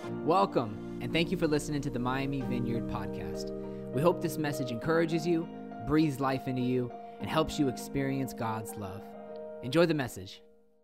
Welcome, and thank you for listening to the Miami Vineyard Podcast. We hope this message encourages you, breathes life into you, and helps you experience God's love. Enjoy the message.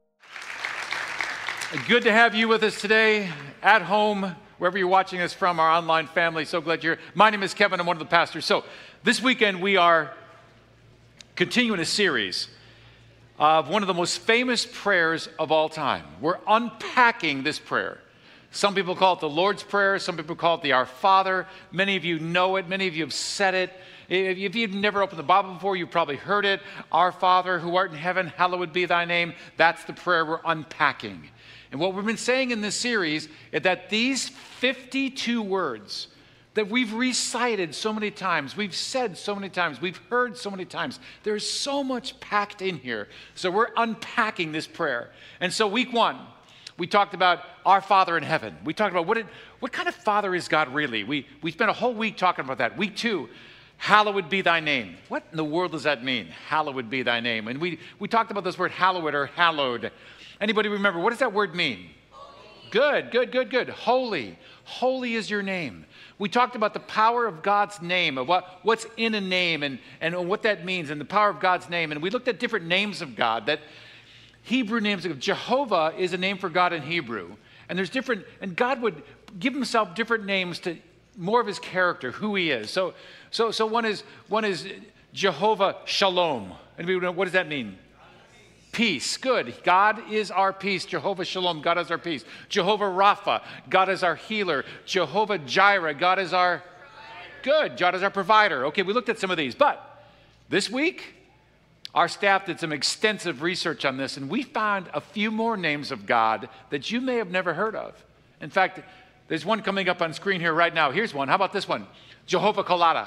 Good to have you with us today, at home, wherever you're watching us from, our online family. So glad you're here. My name is Kevin. I'm one of the pastors. So this weekend we are continuing a series of one of the most famous prayers of all time. We're unpacking this prayer. Some people call it the Lord's Prayer. Some people call it the Our Father. Many of you know it. Many of you have said it. If you've never opened the Bible before, you've probably heard it. Our Father, who art in heaven, hallowed be thy name. That's the prayer we're unpacking. And what we've been saying in this series is that these 52 words that we've recited so many times, we've said so many times, we've heard so many times, there's so much packed in here. So we're unpacking this prayer. And so week one, we talked about our Father in heaven. We talked about what kind of Father is God really? We spent a whole week talking about that. Week two, hallowed be thy name. What in the world does that mean? Hallowed be thy name. And we talked about this word hallowed or hallowed. Anybody remember? What does that word mean? Holy. Good. Holy. Holy is your name. We talked about the power of God's name, of what's in a name and what that means, and the power of God's name. And we looked at different names of God, that Hebrew names of Jehovah is a name for God in Hebrew. And there's different, and God would give himself different names to more of his character, who he is. So one is Jehovah Shalom. Anybody know, what does that mean? Peace. Good. God is our peace. Jehovah Shalom. God is our peace. Jehovah Rapha. God is our healer. Jehovah Jireh. God is our good. God is our provider. Okay, we looked at some of these, but this week our staff did some extensive research on this, and we found a few more names of God that you may have never heard of. In fact, there's one coming up on screen here right now. Here's one. How about this one? Jehovah Colada.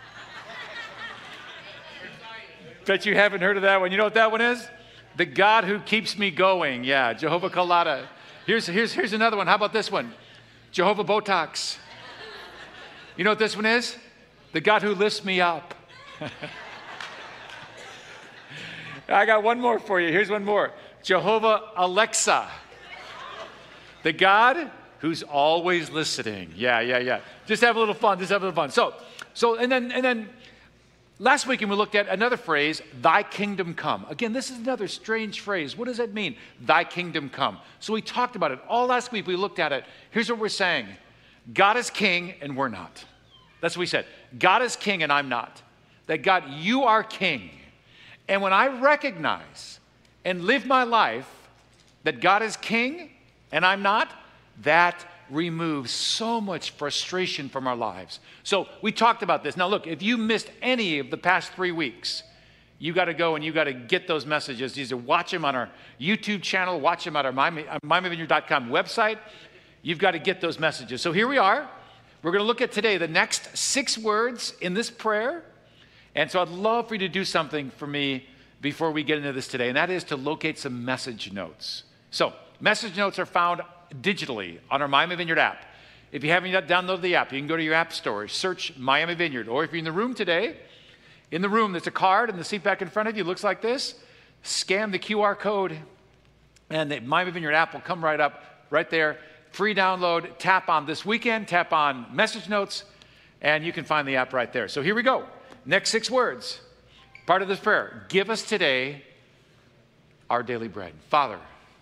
Bet you haven't heard of that one. You know what that one is? The God who keeps me going. Yeah, Jehovah Colada. Here's another one. How about this one? Jehovah Botox. You know what this one is? The God who lifts me up. I got one more for you. Here's one more. Jehovah Alexa. The God who's always listening. Yeah. Just have a little fun. So and then last week we looked at another phrase, thy kingdom come. Again, this is another strange phrase. What does that mean? Thy kingdom come. So we talked about it. All last week we looked at it. Here's what we're saying. God is king and we're not. That's what we said. God is king and I'm not. That God, you are king. And when I recognize and live my life that God is king and I'm not, that removes so much frustration from our lives. So we talked about this. Now look, if you missed any of the past 3 weeks, you got to go and you got to get those messages. Either watch them on our YouTube channel, watch them at our MiamiVineyard.com website. You've got to get those messages. So here we are. We're going to look at today the next 6 words in this prayer. And so I'd love for you to do something for me before we get into this today, and that is to locate some message notes. So message notes are found digitally on our Miami Vineyard app. If you haven't yet downloaded the app, you can go to your app store, search Miami Vineyard. Or if you're in the room today, in the room there's a card in the seat back in front of you. It looks like this. Scan the QR code, and the Miami Vineyard app will come right up, right there. Free download. Tap on this weekend, tap on message notes, and you can find the app right there. So here we go. Next 6 words, part of this prayer. Give us today our daily bread. Father,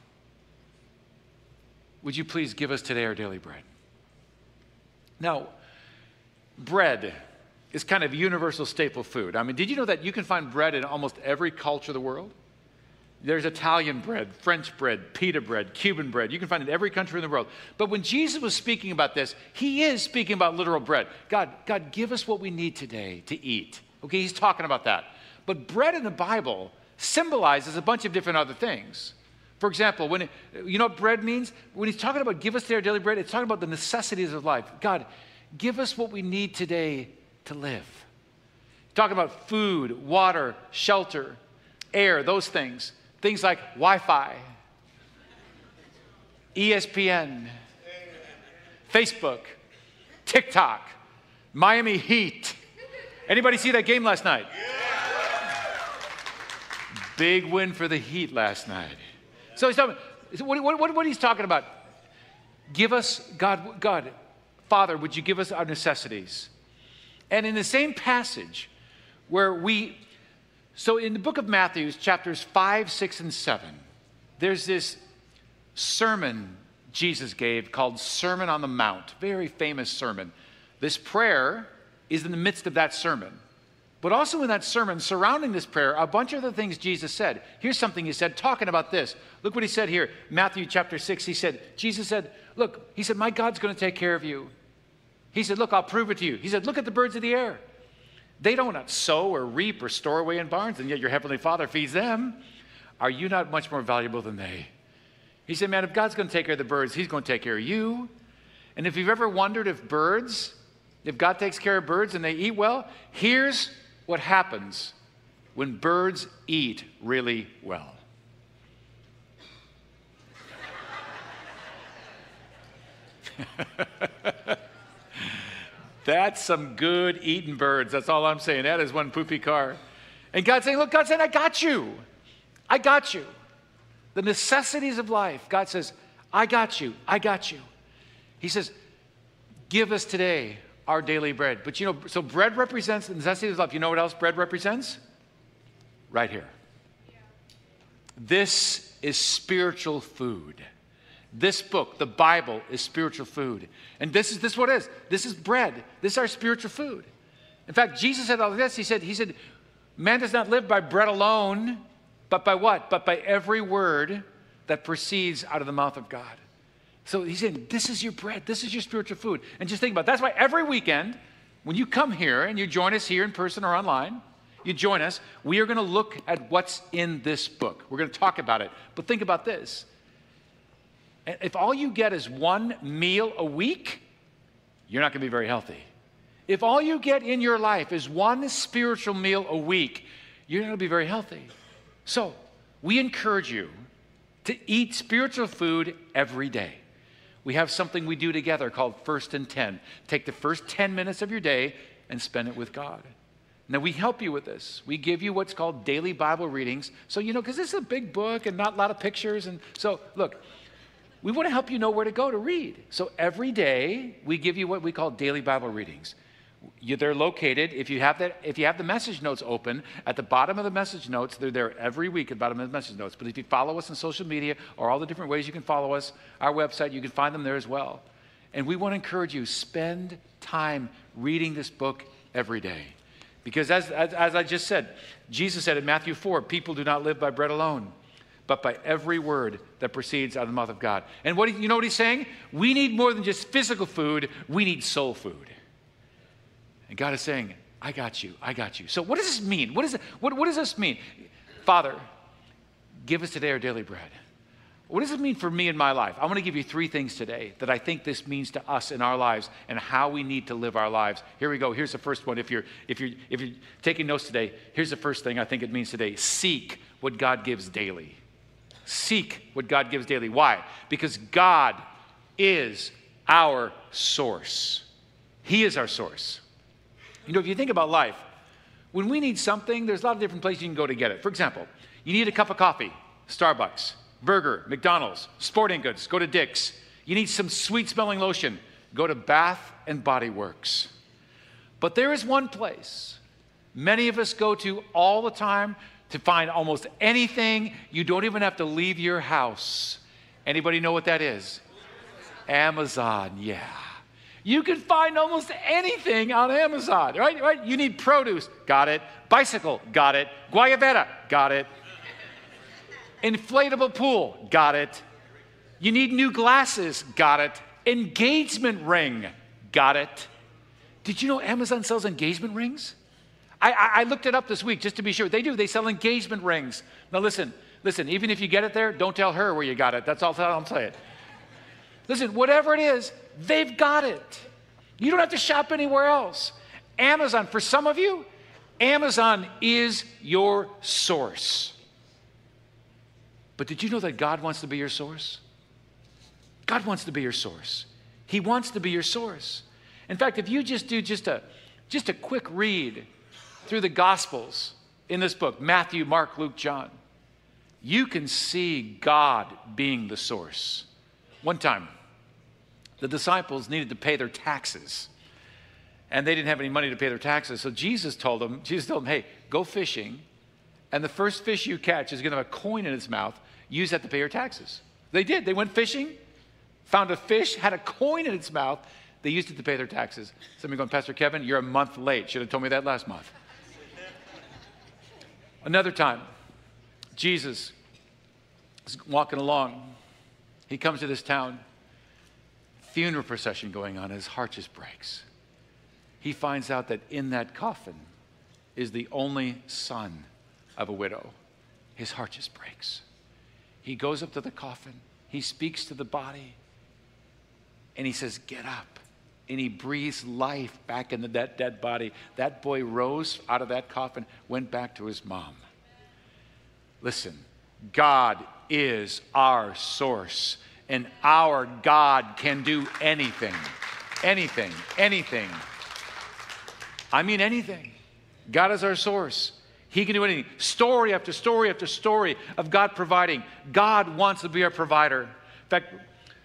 would you please give us today our daily bread? Now, bread is kind of a universal staple food. I mean, did you know that you can find bread in almost every culture of the world? There's Italian bread, French bread, pita bread, Cuban bread. You can find it in every country in the world. But when Jesus was speaking about this, he is speaking about literal bread. God, give us what we need today to eat. Okay, he's talking about that. But bread in the Bible symbolizes a bunch of different other things. For example, you know what bread means? When he's talking about give us today our daily bread, it's talking about the necessities of life. God, give us what we need today to live. Talking about food, water, shelter, air, those things. Things like Wi-Fi, ESPN, Facebook, TikTok, Miami Heat. Anybody see that game last night? Big win for the Heat last night. So he's talking, what he's talking about, give us, God, Father, would you give us our necessities? And in the same passage where so in the book of Matthew, chapters 5, 6, and 7, there's this sermon Jesus gave called Sermon on the Mount, very famous sermon. This prayer is in the midst of that sermon. But also in that sermon, surrounding this prayer, a bunch of the things Jesus said. Here's something he said, talking about this. Look what he said here, Matthew chapter 6. Jesus said, look, he said, my God's going to take care of you. He said, look, I'll prove it to you. He said, look at the birds of the air. They don't sow or reap or store away in barns, and yet your heavenly Father feeds them. Are you not much more valuable than they? He said, man, if God's going to take care of the birds, he's going to take care of you. And if you've ever wondered if God takes care of birds and they eat well, here's what happens when birds eat really well. That's some good eating birds. That's all I'm saying. That is one poopy car. And God's saying, look, God's saying, I got you. I got you. The necessities of life. God says, I got you. I got you. He says, give us today our daily bread. But you know, so bread represents the necessities of life. You know what else bread represents? Right here. Yeah. This is spiritual food. This book, the Bible, is spiritual food. And this is what it is. This is bread. This is our spiritual food. In fact, Jesus said all of this. He said, man does not live by bread alone, but by what? But by every word that proceeds out of the mouth of God. So he's saying, this is your bread. This is your spiritual food. And just think about it. That's why every weekend, when you come here and you join us here in person or online, you join us, we are going to look at what's in this book. We're going to talk about it. But think about this. If all you get is one meal a week, you're not going to be very healthy. If all you get in your life is one spiritual meal a week, you're not going to be very healthy. So we encourage you to eat spiritual food every day. We have something we do together called First and 10. Take the first 10 minutes of your day and spend it with God. Now, we help you with this. We give you what's called daily Bible readings. So, because this is a big book and not a lot of pictures. And so, look, we want to help you know where to go to read. So every day, we give you what we call daily Bible readings. They're located, if you have the message notes open, at the bottom of the message notes, they're there every week at the bottom of the message notes. But if you follow us on social media or all the different ways you can follow us, our website, you can find them there as well. And we want to encourage you, spend time reading this book every day. Because as I just said, Jesus said in Matthew 4, people do not live by bread alone, but by every word that proceeds out of the mouth of God. And you know what he's saying? We need more than just physical food. We need soul food. And God is saying, I got you. I got you. So what does this mean? What does this mean? Father, give us today our daily bread. What does it mean for me in my life? I want to give you 3 things today that I think this means to us in our lives and how we need to live our lives. Here we go. Here's the first one. If you're taking notes today, here's the first thing I think it means today. Seek what God gives daily. Seek what God gives daily. Why? Because God is our source. He is our source. If you think about life, when we need something, there's a lot of different places you can go to get it. For example, you need a cup of coffee, Starbucks, burger, McDonald's, sporting goods, go to Dick's. You need some sweet-smelling lotion, go to Bath and Body Works. But there is one place many of us go to all the time to find almost anything. You don't even have to leave your house. Anybody know what that is? Amazon, yeah. You can find almost anything on Amazon, right? You need produce, got it. Bicycle, got it. Guayabera, got it. Inflatable pool, got it. You need new glasses, got it. Engagement ring, got it. Did you know Amazon sells engagement rings? I looked it up this week just to be sure. They do. They sell engagement rings. Now listen, even if you get it there, don't tell her where you got it. That's all I'm saying. Listen, whatever it is, they've got it. You don't have to shop anywhere else. Amazon, for some of you, Amazon is your source. But did you know that God wants to be your source? God wants to be your source. He wants to be your source. In fact, if you just do just a quick read through the Gospels in this book, Matthew, Mark, Luke, John, you can see God being the source. One time, the disciples needed to pay their taxes. And they didn't have any money to pay their taxes. So Jesus told them, hey, go fishing. And the first fish you catch is going to have a coin in its mouth. Use that to pay your taxes. They did. They went fishing, found a fish, had a coin in its mouth. They used it to pay their taxes. Some of you going, Pastor Kevin, you're a month late. Should have told me that last month. Another time, Jesus is walking along. He comes to this town. Funeral procession going on. His heart just breaks. He finds out that in that coffin is the only son of a widow. His heart just breaks. He goes up to the coffin. He speaks to the body. And he says, get up. And he breathes life back into that dead body. That boy rose out of that coffin, went back to his mom. Listen, God is our source. And our God can do anything. Anything. Anything. I mean anything. God is our source. He can do anything. Story after story after story of God providing. God wants to be our provider. In fact,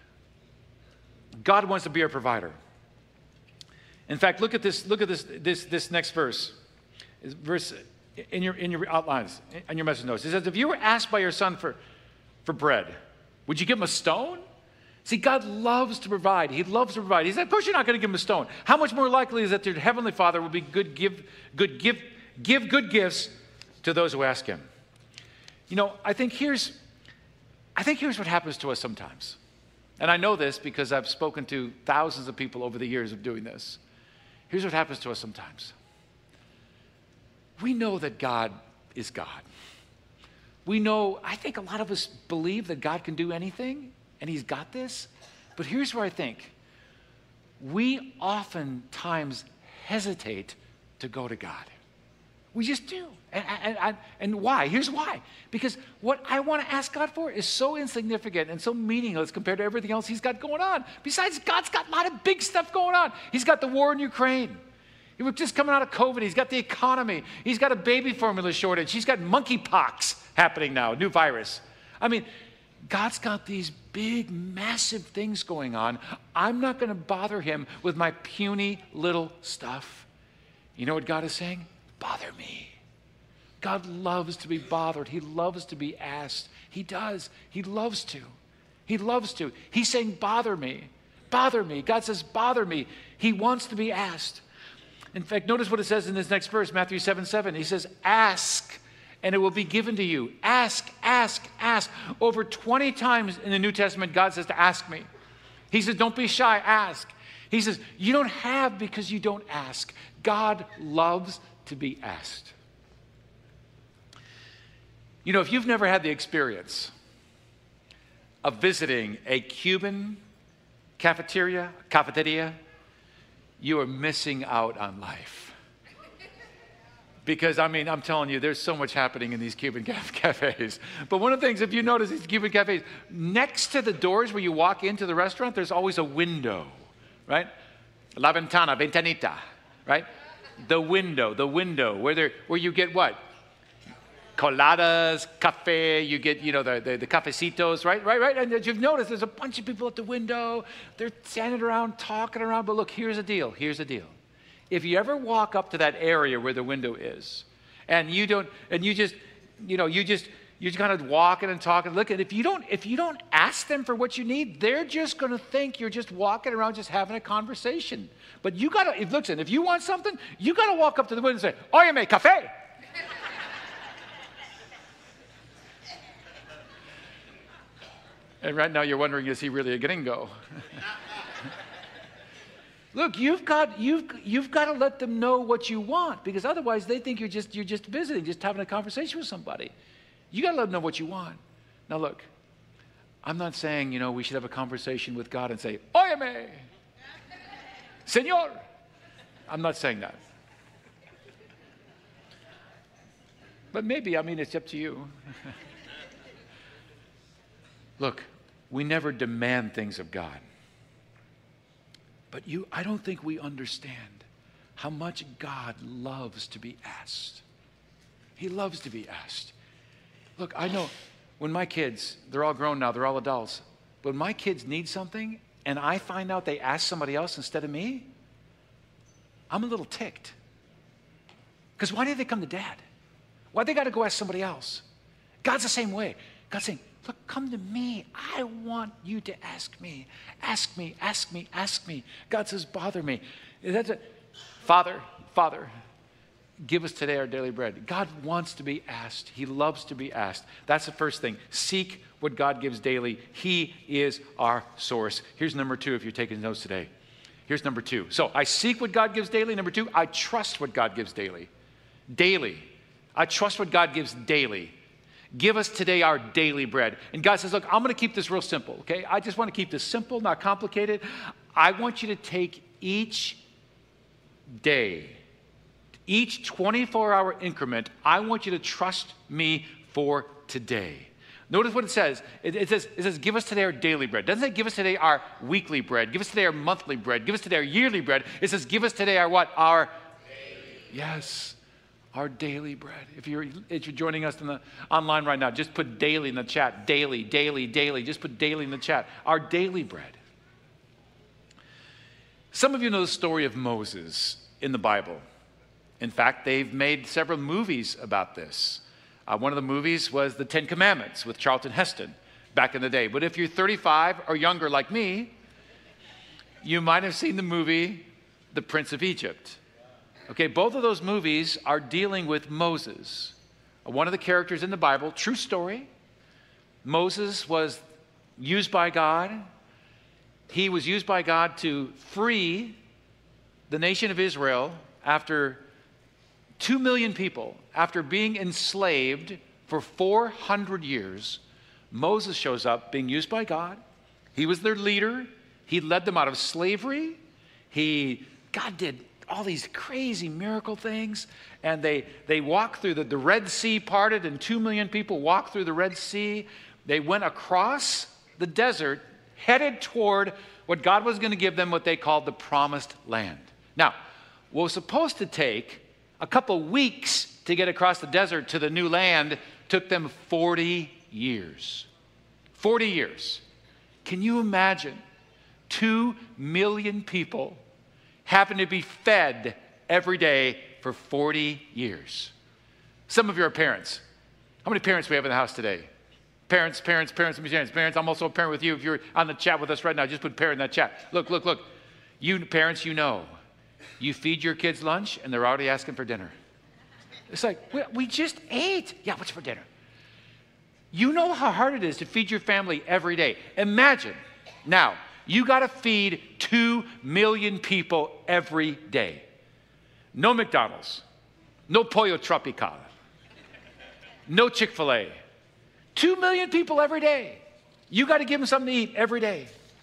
God wants to be our provider. In fact, look at this next verse. Verse in your outlines, in your message notes. It says, if you were asked by your son for bread, would you give him a stone? See, God loves to provide. He loves to provide. He said, of course you're not going to give him a stone. How much more likely is that your heavenly Father will be give good gifts to those who ask him? You know, I think here's what happens to us sometimes. And I know this because I've spoken to thousands of people over the years of doing this. Here's what happens to us sometimes. We know that God is God. We know, I think a lot of us believe that God can do anything. And he's got this. But here's where I think. We oftentimes hesitate to go to God. We just do. And why? Here's why. Because what I want to ask God for is so insignificant and so meaningless compared to everything else he's got going on. Besides, God's got a lot of big stuff going on. He's got the war in Ukraine. He was just coming out of COVID. He's got the economy. He's got a baby formula shortage. He's got monkeypox happening now, new virus. I mean, God's got these big, massive things going on. I'm not going to bother him with my puny little stuff. You know what God is saying? Bother me. God loves to be bothered. He loves to be asked. He does. He loves to. He loves to. He's saying, bother me. Bother me. God says, bother me. He wants to be asked. In fact, notice what it says in this next verse, Matthew 7:7. He says, ask, and it will be given to you. Ask, ask, ask. Over 20 times in the New Testament, God says to ask me. He says, don't be shy, ask. He says, you don't have because you don't ask. God loves to be asked. You know, if you've never had the experience of visiting a Cuban cafeteria, you are missing out on life. Because, I mean, I'm telling you, there's so much happening in these Cuban cafes. But one of the things, if you notice these Cuban cafes, next to the doors where you walk into the restaurant, there's always a window, right? La ventana, ventanita, right? The window, where you get what? Coladas, cafe, you get, you know, the cafecitos, right? And as you've noticed, there's a bunch of people at the window. They're standing around, talking around. But look, here's the deal. If you ever walk up to that area where the window is, and you just kind of walking and talking, look, and if you don't ask them for what you need, they're just going to think you're just walking around just having a conversation. But you got to, listen, if you want something, you got to walk up to the window and say, "Óyeme, café." And right now you're wondering, is he really a gringo? Look, you've got to let them know what you want, because otherwise they think you're just visiting, just having a conversation with somebody. You got to let them know what you want. Now look, I'm not saying, you know, we should have a conversation with God and say, "Óyeme, Señor." I'm not saying that. But maybe, I mean, it's up to you. Look, we never demand things of God. But I don't think we understand how much God loves to be asked. He loves to be asked. Look, I know when my kids, they're all grown now, they're all adults. But when my kids need something, and I find out they asked somebody else instead of me, I'm a little ticked. Because why did they come to Dad? Why they got to go ask somebody else? God's the same way. God's saying, look, come to me. I want you to ask me. Ask me, ask me, ask me. God says, bother me. Father, give us today our daily bread. God wants to be asked. He loves to be asked. That's the first thing. Seek what God gives daily. He is our source. Here's number 2 if you're taking notes today. Here's number 2. So I seek what God gives daily. Number 2, I trust what God gives daily. Daily. I trust what God gives daily. Give us today our daily bread. And God says, look, I'm going to keep this real simple, okay? I just want to keep this simple, not complicated. I want you to take each day, each 24-hour increment, I want you to trust me for today. Notice what it says. It says, give us today our daily bread. It doesn't say give us today our weekly bread. Give us today our monthly bread. Give us today our yearly bread. It says give us today our what? Our daily. Yes, our daily bread. If you're joining us online right now, just put daily in the chat. Daily, daily, daily. Just put daily in the chat. Our daily bread. Some of you know the story of Moses in the Bible. In fact, they've made several movies about this. One of the movies was The 10 Commandments with Charlton Heston back in the day. But if you're 35 or younger like me, you might have seen the movie The Prince of Egypt. Okay, both of those movies are dealing with Moses, one of the characters in the Bible, true story. Moses was used by God. He was used by God to free the nation of Israel after 2 million people, after being enslaved for 400 years. Moses shows up being used by God. He was their leader. He led them out of slavery. God did all these crazy miracle things. And they walked through the Red Sea parted, and 2 million people walked through the Red Sea. They went across the desert, headed toward what God was going to give them, what they called the Promised Land. Now, what was supposed to take a couple weeks to get across the desert to the new land took them 40 years. 40 years. Can you imagine 2 million people having to be fed every day for 40 years? Some of you are parents. How many parents do we have in the house today? Parents. I'm also a parent with you. If you're on the chat with us right now, just put parent in that chat. Look. You parents, you know. You feed your kids lunch, and they're already asking for dinner. It's like, we just ate. Yeah, what's for dinner? You know how hard it is to feed your family every day. Imagine, now, you got to feed 2 million people every day. No McDonald's. No Pollo Tropical. No Chick-fil-A. 2 million people every day. You got to give them something to eat every day.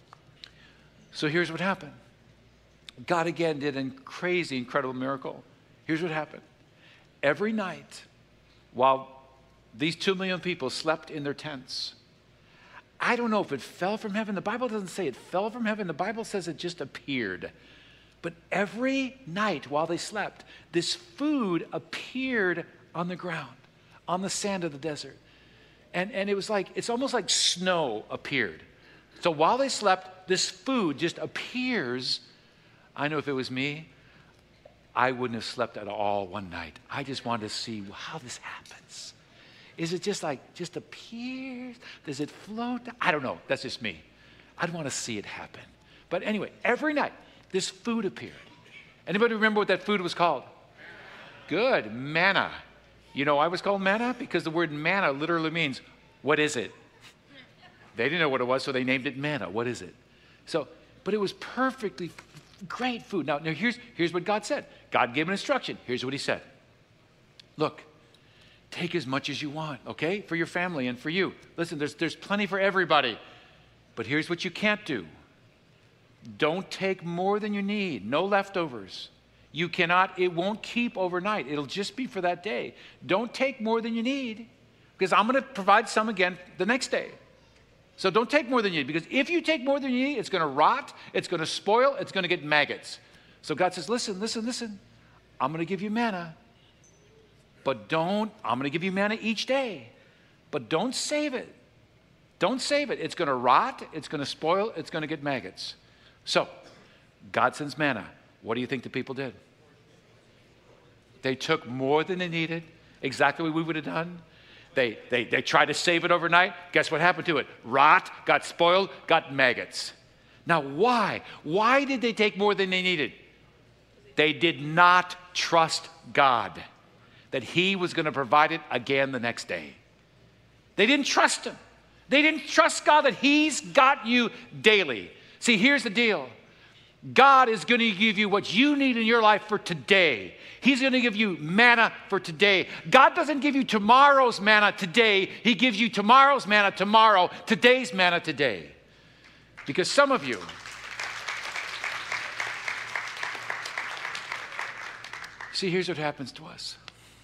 So here's what happened. God again did a crazy, incredible miracle. Here's what happened. Every night, while these 2 million people slept in their tents, I don't know if it fell from heaven. The Bible doesn't say it fell from heaven. The Bible says it just appeared. But every night while they slept, this food appeared on the ground, on the sand of the desert. And it was like, it's almost like snow appeared. So while they slept, this food just appears. I know if it was me, I wouldn't have slept at all one night. I just wanted to see how this happens. Is it just appears? Does it float? I don't know. That's just me. I'd want to see it happen. But anyway, every night, this food appeared. Anybody remember what that food was called? Good, manna. You know why it was called manna? Because the word manna literally means, what is it? They didn't know what it was, so they named it manna. What is it? But it was perfectly great food. Now here's what God said. God gave an instruction. Here's what he said. Look, take as much as you want, okay? For your family and for you. Listen, there's plenty for everybody. But here's what you can't do. Don't take more than you need. No leftovers. You cannot, it won't keep overnight. It'll just be for that day. Don't take more than you need, because I'm going to provide some again the next day. So don't take more than you need, because if you take more than you need, it's going to rot, it's going to spoil, it's going to get maggots. So God says, listen. I'm going to give you manna, I'm going to give you manna each day, but don't save it. Don't save it. It's going to rot. It's going to spoil. It's going to get maggots. So, God sends manna. What do you think the people did? They took more than they needed, exactly what we would have done. They tried to save it overnight. Guess what happened to it? Rot, got spoiled, got maggots. Now, why? Why did they take more than they needed? They did not trust God, that He was going to provide it again the next day. They didn't trust Him. They didn't trust God that He's got you daily. See, here's the deal. God is going to give you what you need in your life for today. He's going to give you manna for today. God doesn't give you tomorrow's manna today. He gives you tomorrow's manna tomorrow, today's manna today. Because some of you, see, here's what happens to us.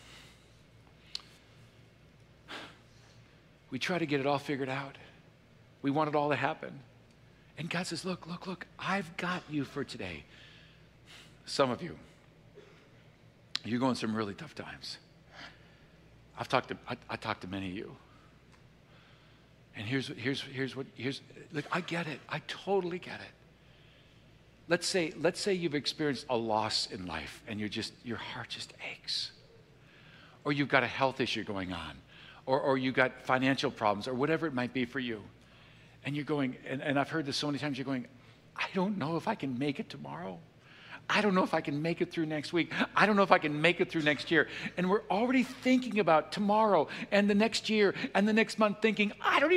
We try to get it all figured out. We want it all to happen. And God says, look, I've got you for today. Some of you, you're going some really tough times. I talked to many of you. And here's look, I get it. I totally get it. Let's say you've experienced a loss in life and your heart just aches. Or you've got a health issue going on. Or you've got financial problems or whatever it might be for you. And you're going, and I've heard this so many times, you're going, I don't know if I can make it tomorrow. I don't know if I can make it through next week. I don't know if I can make it through next year. And we're already thinking about tomorrow and the next year and the next month thinking, I don't even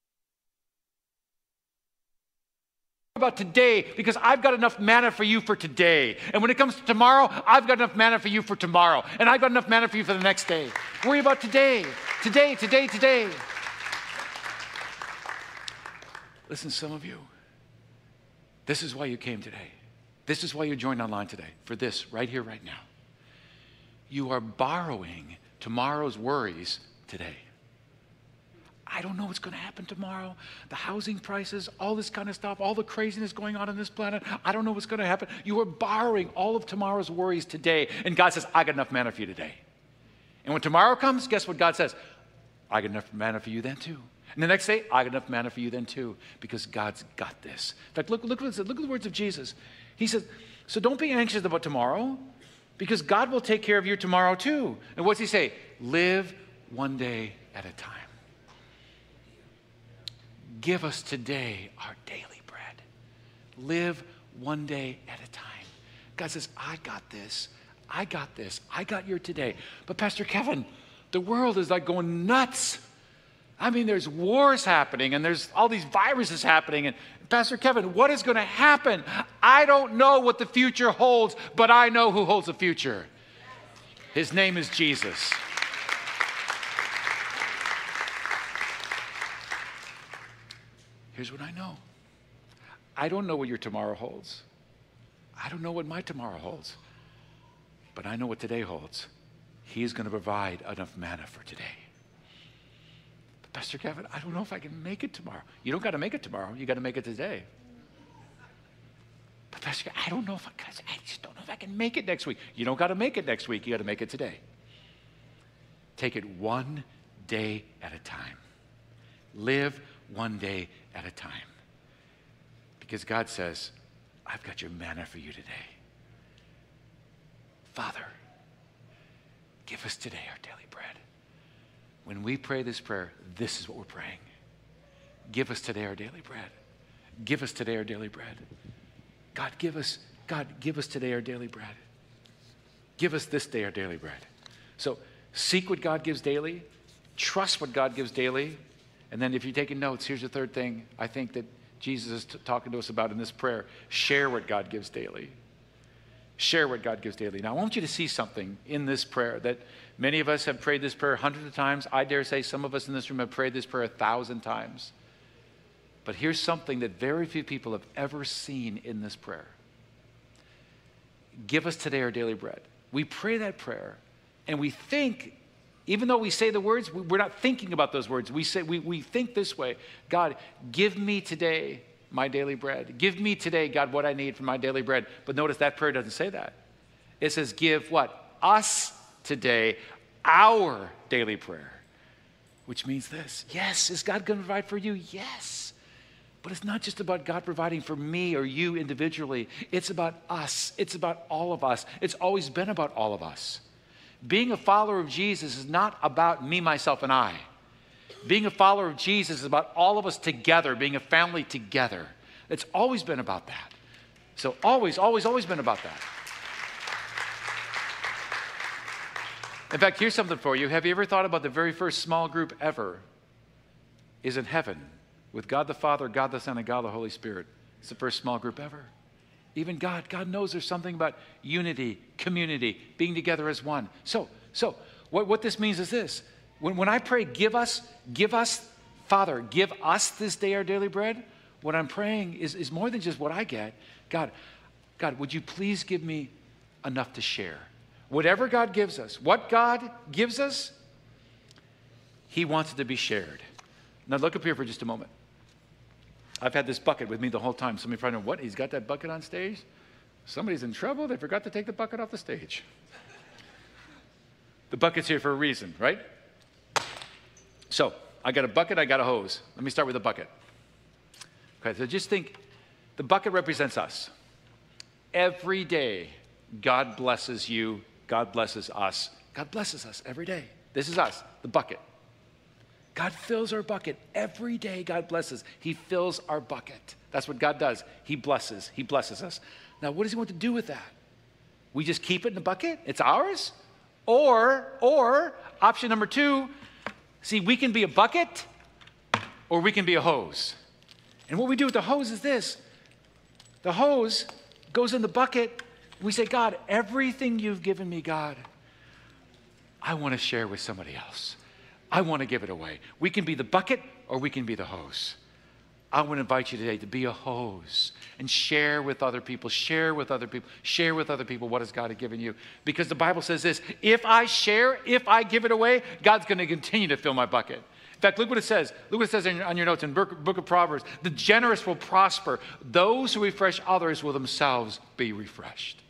know about today because I've got enough manna for you for today. And when it comes to tomorrow, I've got enough manna for you for tomorrow. And I've got enough manna for you for the next day. Worry about today. Today. Listen, some of you, this is why you came today. This is why you joined online today, for this, right here, right now. You are borrowing tomorrow's worries today. I don't know what's going to happen tomorrow. The housing prices, all this kind of stuff, all the craziness going on this planet. I don't know what's going to happen. You are borrowing all of tomorrow's worries today. And God says, I got enough manna for you today. And when tomorrow comes, guess what God says? I got enough manna for you then too. And the next day, I got enough manna for you then too, because God's got this. In fact, look at the words of Jesus. He says, so don't be anxious about tomorrow, because God will take care of your tomorrow too. And what's He say? Live one day at a time. Give us today our daily bread. Live one day at a time. God says, I got this. I got your today. But Pastor Kevin, the world is like going nuts. I mean, there's wars happening and there's all these viruses happening. And Pastor Kevin, what is going to happen? I don't know what the future holds, but I know who holds the future. His name is Jesus. Here's what I know. I don't know what your tomorrow holds. I don't know what my tomorrow holds. But I know what today holds. He's going to provide enough manna for today. But Pastor Kevin, I don't know if I can make it tomorrow. You don't got to make it tomorrow. You got to make it today. But Pastor Kevin, I just don't know if I can make it next week. You don't got to make it next week. You got to make it today. Take it one day at a time. Live one day at a time. Because God says, I've got your manna for you today. Father, give us today our daily bread. When we pray this prayer, this is what we're praying. Give us today our daily bread. Give us today our daily bread. God, give us today our daily bread. Give us this day our daily bread. So seek what God gives daily. Trust what God gives daily. And then if you're taking notes, here's the third thing I think that Jesus is talking to us about in this prayer. Share what God gives daily. Share what God gives daily. Now, I want you to see something in this prayer that many of us have prayed this prayer hundreds of times. I dare say some of us in this room have prayed this prayer 1,000 times. But here's something that very few people have ever seen in this prayer. Give us today our daily bread. We pray that prayer, and we think, even though we say the words, we're not thinking about those words. We think this way: God, give me today my daily bread. Give me today, God, what I need for my daily bread. But notice that prayer doesn't say that. It says, give what? Us today our daily prayer. Which means this. Yes, is God going to provide for you? Yes. But it's not just about God providing for me or you individually. It's about us. It's about all of us. It's always been about all of us. Being a follower of Jesus is not about me, myself, and I. Being a follower of Jesus is about all of us together, being a family together. It's always been about that. So always been about that. In fact, here's something for you. Have you ever thought about the very first small group ever is in heaven with God the Father, God the Son, and God the Holy Spirit? It's the first small group ever. Even God knows there's something about unity, community, being together as one. So what this means is this. When I pray, give us, Father, give us this day our daily bread, what I'm praying is more than just what I get. God, would you please give me enough to share? Whatever God gives us, what God gives us, he wants it to be shared. Now look up here for just a moment. I've had this bucket with me the whole time. Somebody probably know, what? He's got that bucket on stage? Somebody's in trouble. They forgot to take the bucket off the stage. The bucket's here for a reason, right? So I got a bucket, I got a hose. Let me start with the bucket. Okay, so just think, the bucket represents us. Every day, God blesses you, God blesses us. God blesses us every day. This is us, the bucket. God fills our bucket. Every day God blesses. He fills our bucket. That's what God does. He blesses us. Now, what does he want to do with that? We just keep it in the bucket? It's ours? Or option number 2, see, we can be a bucket or we can be a hose. And what we do with the hose is this. The hose goes in the bucket. We say, God, everything you've given me, God, I want to share with somebody else. I want to give it away. We can be the bucket or we can be the hose. I want to invite you today to be a hose and share with other people, share with other people what has God given you. Because the Bible says this, if I share, if I give it away, God's going to continue to fill my bucket. In fact, look what it says. Look what it says on your notes in book of Proverbs. The generous will prosper. Those who refresh others will themselves be refreshed.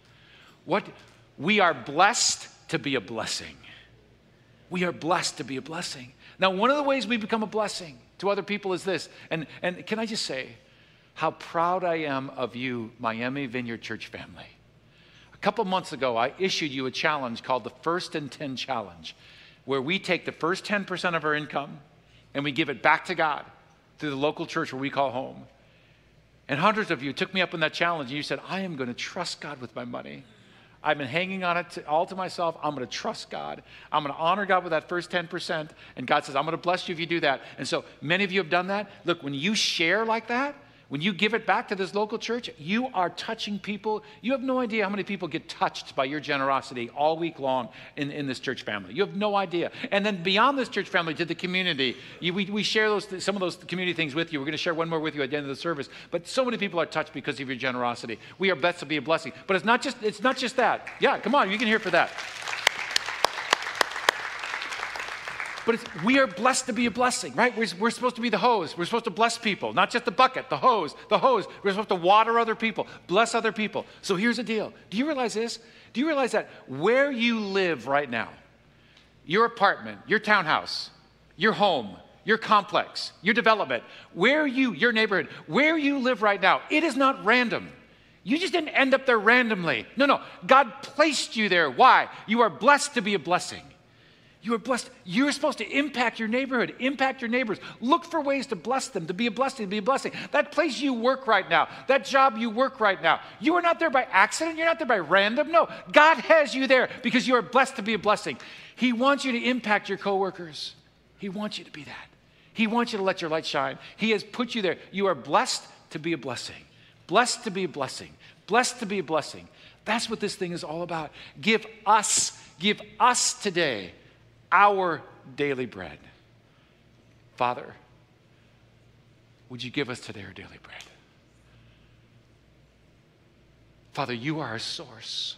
We are blessed to be a blessing. We are blessed to be a blessing. Now, one of the ways we become a blessing to other people is this. And can I just say how proud I am of you, Miami Vineyard Church family. A couple months ago, I issued you a challenge called the First and 10 Challenge, where we take the first 10% of our income and we give it back to God through the local church where we call home. And hundreds of you took me up on that challenge and you said, I am going to trust God with my money. I've been hanging on it all to myself. I'm going to trust God. I'm going to honor God with that first 10%. And God says, I'm going to bless you if you do that. And so many of you have done that. Look, when you share like that, when you give it back to this local church, you are touching people. You have no idea how many people get touched by your generosity all week long in this church family. You have no idea. And then beyond this church family to the community, we share some of those community things with you. We're going to share one more with you at the end of the service. But so many people are touched because of your generosity. We are blessed to be a blessing. But it's not just that. Yeah, come on, you can hear for that. But we are blessed to be a blessing, right? We're supposed to be the hose. We're supposed to bless people, not just the bucket, the hose. We're supposed to water other people, bless other people. So here's the deal. Do you realize this? Do you realize that where you live right now, your apartment, your townhouse, your home, your complex, your development, your neighborhood, where you live right now, it is not random. You just didn't end up there randomly. No. God placed you there. Why? You are blessed to be a blessing. You are blessed. You're supposed to impact your neighborhood, impact your neighbors. Look for ways to bless them, to be a blessing, to be a blessing. That place you work right now, that job you work right now, you are not there by accident. You're not there by random. No, God has you there because you are blessed to be a blessing. He wants you to impact your coworkers. He wants you to be that. He wants you to let your light shine. He has put you there. You are blessed to be a blessing. Blessed to be a blessing. Blessed to be a blessing. That's what this thing is all about. Give us today our daily bread. Father, would you give us today our daily bread? Father, you are our source.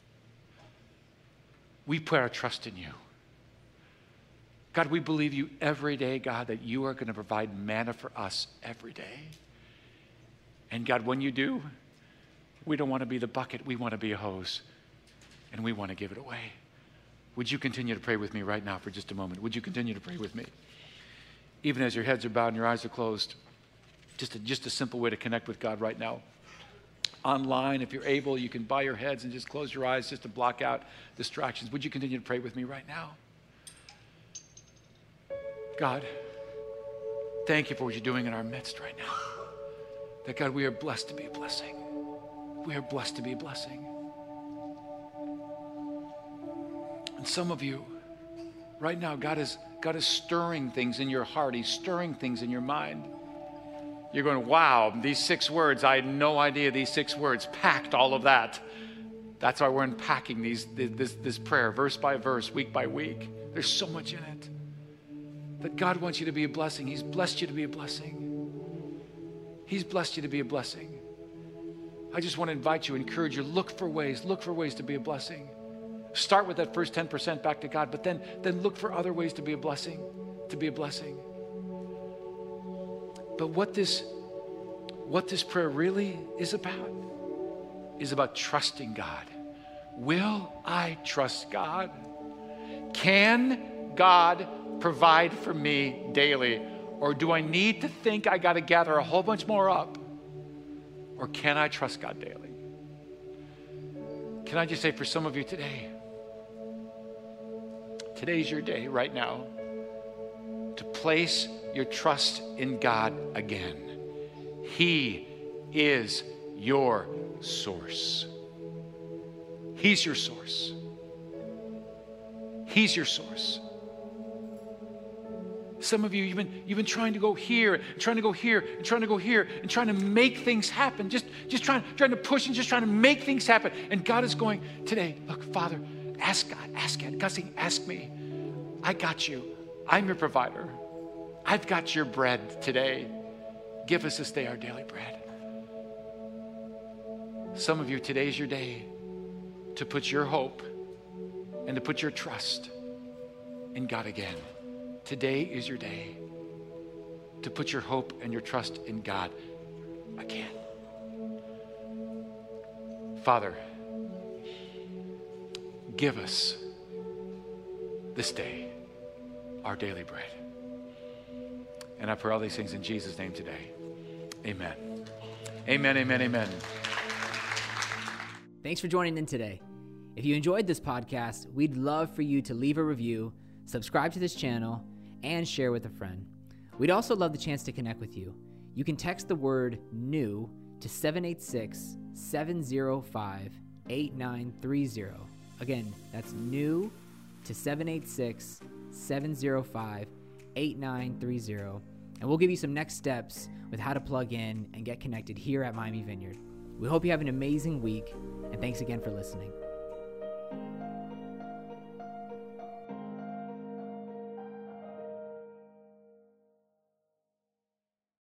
We put our trust in you. God, we believe you every day, God, that you are going to provide manna for us every day. And God, when you do, we don't want to be the bucket. We want to be a hose. And we want to give it away. Would you continue to pray with me right now for just a moment? Would you continue to pray with me? even as your heads are bowed and your eyes are closed, just a simple way to connect with God right now. Online, if you're able, you can bow your heads and just close your eyes just to block out distractions. Would you continue to pray with me right now? God, thank you for what you're doing in our midst right now. That, God, we are blessed to be a blessing. We are blessed to be a blessing. And some of you, right now, God is stirring things in your heart. He's stirring things in your mind. You're going, wow, these 6 words, I had no idea these 6 words packed all of that. That's why we're unpacking this prayer, verse by verse, week by week. There's so much in it. That God wants you to be a blessing. He's blessed you to be a blessing. He's blessed you to be a blessing. I just want to invite you, encourage you, look for ways to be a blessing. Start with that first 10% back to God, but then look for other ways to be a blessing, But what this prayer really is about trusting God. Will I trust God? Can God provide for me daily? Or do I need to think I got to gather a whole bunch more up? Or can I trust God daily? Can I just say for some of you today, today's your day right now to place your trust in God again. He is your source. He's your source. He's your source. Some of you, you've been trying to go here, trying to go here, and trying to go here, and trying to make things happen. Just trying to push and just trying to make things happen. And God is going today, look, Father, ask God, ask God. God's saying, ask me. I got you. I'm your provider. I've got your bread today. Give us this day our daily bread. Some of you, today's your day to put your hope and to put your trust in God again. Today is your day to put your hope and your trust in God again. Father, give us this day our daily bread. And I pray all these things in Jesus' name today. Amen. Amen, amen, amen. Thanks for joining in today. If you enjoyed this podcast, we'd love for you to leave a review, subscribe to this channel, and share with a friend. We'd also love the chance to connect with you. You can text the word NEW to 786-705-8930. Again, that's NEW to 786-705-8930. And we'll give you some next steps with how to plug in and get connected here at Miami Vineyard. We hope you have an amazing week, and thanks again for listening.